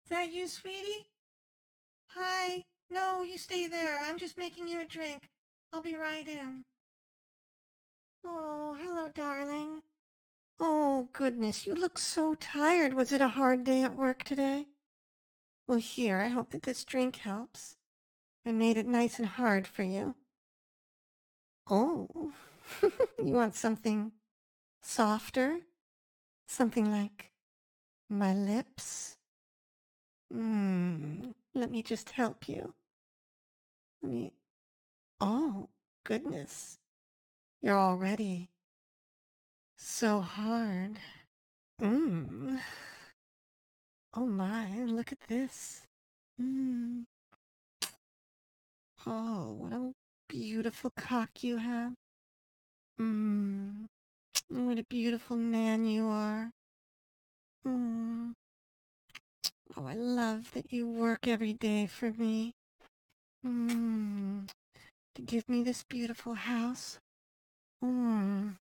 Is that you, sweetie? Hi. No, you stay there. I'm just making you a drink. I'll be right in. Oh, hello, darling. Oh, goodness, you look so tired. Was it a hard day at work today? Well, here, I hope that this drink helps. I made it nice and hard for you. Oh, you want something softer? Something like my lips? Let me just help you. Let me... Oh, goodness. You're already so hard. Mmm. Oh my, look at this. Mmm. Oh, what a beautiful cock you have. Mmm. What a beautiful man you are. Mmm. Oh, I love that you work every day for me. Mmm. To give me this beautiful house. Mmm.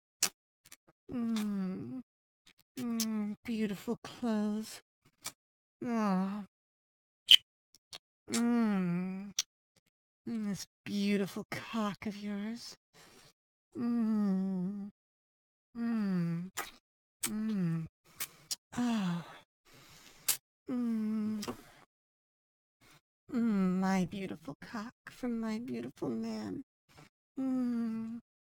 Mmm. Mmm. Beautiful clothes. Oh. Mmm. This beautiful cock of yours. Mmm. Mmm. Mmm. Oh. Mmm. Mmm. My beautiful cock from my beautiful man. Mmm.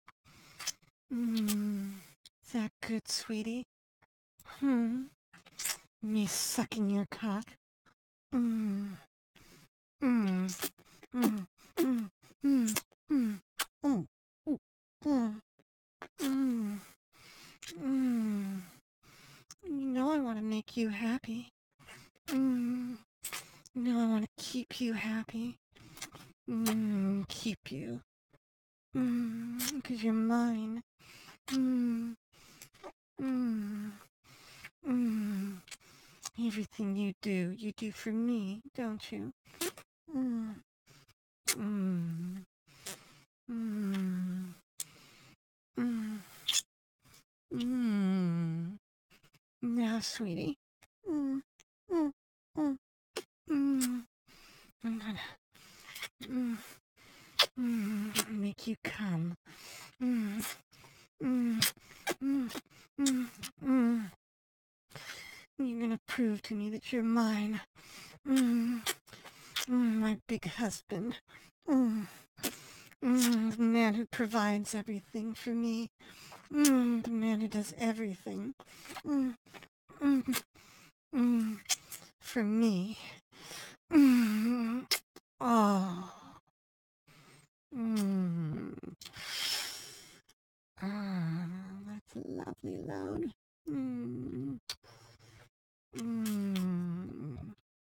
Mmm. Is that good, sweetie? Hmm. Me sucking your cock. Mmm. Mmm. Mmm. Mmm. Mmm. Mmm. Mmm. Mmm. Mmm. Mmm. You know I want to make you happy. Mmm. You know I want to keep you happy. Mmm. Keep you. Mmm. Because you're mine. Mmm. Mmm. Mmm. Everything you do for me, don't you? Mmm. Mmm. Mmm. Mmm. Mmm. Now, sweetie. Mmm. Mmm. Mmm. Mmm. I'm gonna mmm. Mmm. Make you come. Mmm. Mmm. Mmm. Mmm. Mmm. You're gonna prove to me that you're mine. Mmm. Mmm. My big husband. Mmm. Mmm. The man who provides everything for me. Mmm. The man who does everything. Mmm. Mmm. Mmm. For me. Mmm. Oh. Mmm. Ah, that's a lovely load. Mmm. Mmm.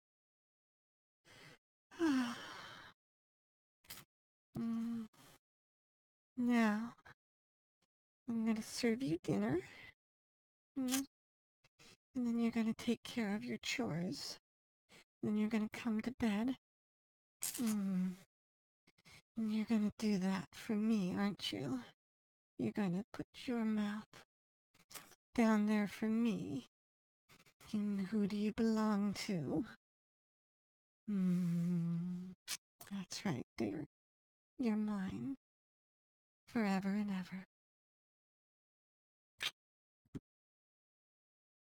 Ah. Mm. Now, I'm gonna serve you dinner. Mm. And then you're gonna take care of your chores. Then you're gonna come to bed. Mm. And you're gonna do that for me, aren't you? You're gonna put your mouth down there for me. And who do you belong to? That's right, dear. You're mine. Forever and ever.